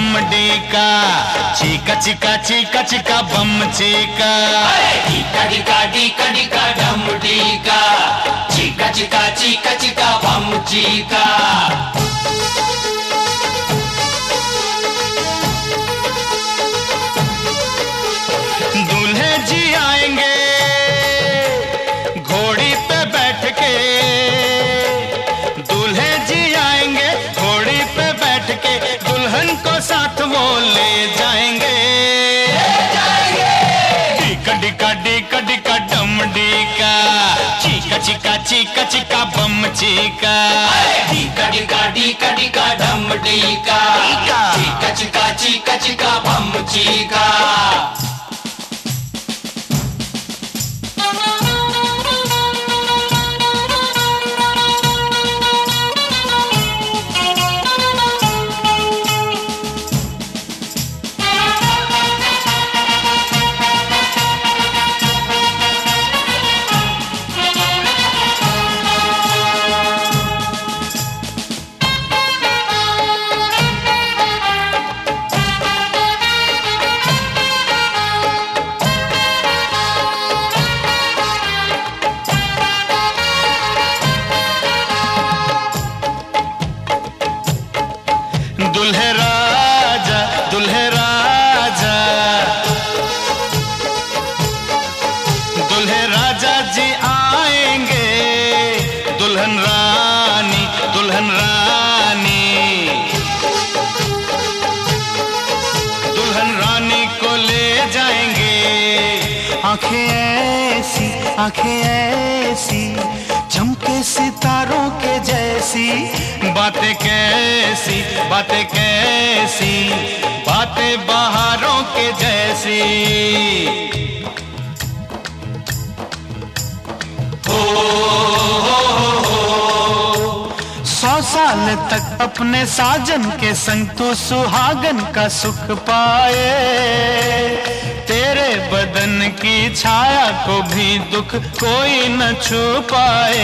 डीका, चीका चीका चीका चीका बम चीका। डीका डीका डीका डीका डम डीका, चीका चीका चीका चीका बम चीका। दूल्हे जी आएंगे घोड़ी पे बैठ के, दूल्हे जी आएंगे घोड़ी पे बैठ के, दुल्हन को साथ वो ले जाएंगे। डीका डीका डीका डीका डम डीका, चीका चीका चीका चीका बम चीका। डीका डीका डीका डीका डम डीका, चीका चीका चीका चीका बम चीका। दुल्हे राजा दुल्हे राजा, दुल्हे राजा जी आएंगे, दुल्हन रानी दुल्हन रानी, दुल्हन रानी को ले जाएंगे। आंखें ऐसी चमके सितारों के जैसी, बातें कैसी बातें कैसी, बातें बहारों के जैसी। हो 100 साल तक अपने साजन के संग तू सुहागन का सुख पाए, तेरे बदन की छाया को भी दुख कोई न छू पाए।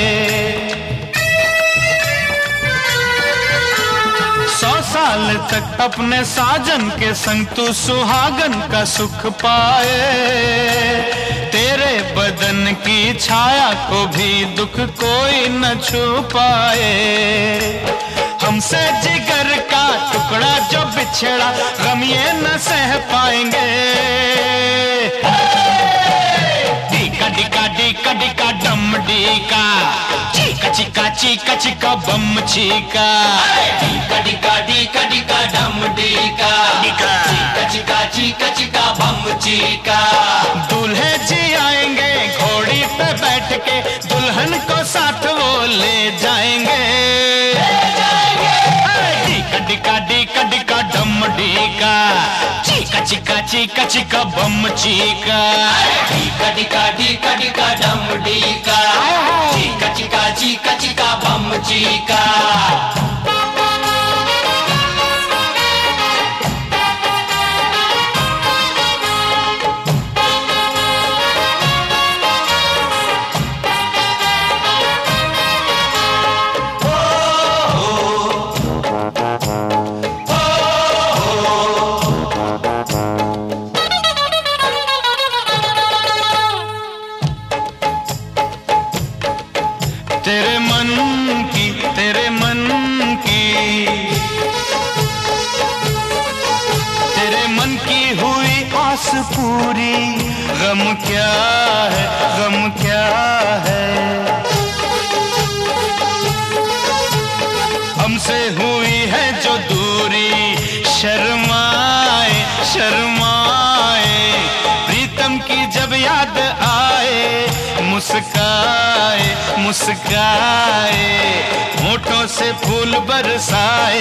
100 साल तक अपने साजन के संग तू सुहागन का सुख पाए, तेरे बदन की छाया को भी दुख कोई न छू पाए। हमसे जिगर का टुकड़ा जो बिछड़ा, गम ये न सह पाएंगे। डीका डीका डीका डीका डम डीका, चीका चीका चीका चीका बम चीका। डीका डीका डीका डीका डम डीका, चीका चीका चीका चीका बम चीका। दूल्हे जी आएंगे घोड़ी पे बैठ के, दुल्हन को साथ वो ले जाएंगे। डीका डीका डीका डम डीका, चीका चीका चीका चीका बम चीका। डीका डीका डीका डीका डम डीका, चीका चीका चीका चीका बम चीका। तेरे मन की तेरे मन की हुई आस पूरी, गम क्या है गम क्या है। हमसे हुई है जो दूरी, शर्माए शर्माए, प्रीतम की जब याद आए, मुस्काए मुस्काए, होठों से फूल बरसाए।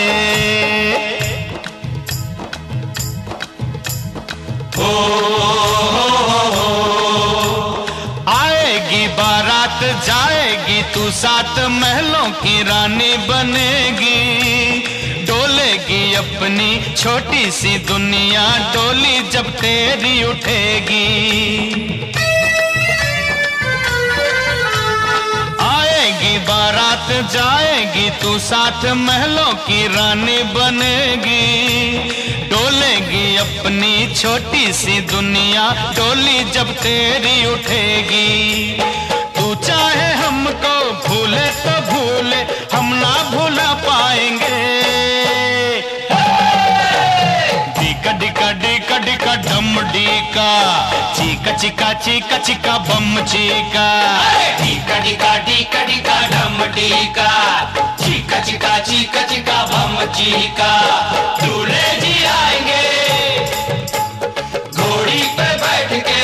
आएगी बारात जाएगी तू, सात महलों की रानी बनेगी, डोलेगी अपनी छोटी सी दुनिया, डोली जब तेरी उठेगी। आएगी बारात साथ जाएगी तू, साथ महलों की रानी बनेगी। डोलेगी अपनी छोटी सी दुनिया, डोली जब तेरी उठेगी। तू चाहे हमको भूले तो भूले, हम ना भूला पाएंगे। डीका डीका डीका डीका डम डीका, चीका चीका चीका चीका बम चीका। डीका डीका डीका डीका डम डीका, चीका चीका चीका चीका बम चीका। दूल्हे जी आएंगे घोड़ी पे बैठ के,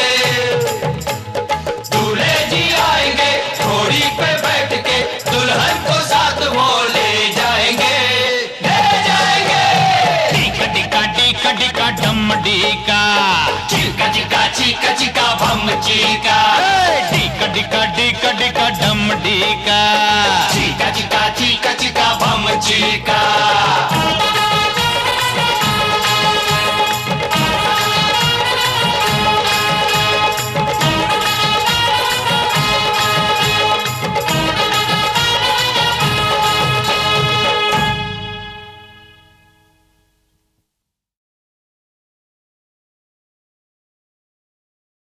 दूल्हे जी आएंगे घोड़ी पे बैठ के, दुल्हन को साथ वो ले जाएंगे, ले जाएंगे। डीका डीका डीका डीका डम डीका, चीका चीका चीका चीका बम चीका। डीका डीका डीका डीका डम डीका, चीका चीका चीका चीका बम चीका।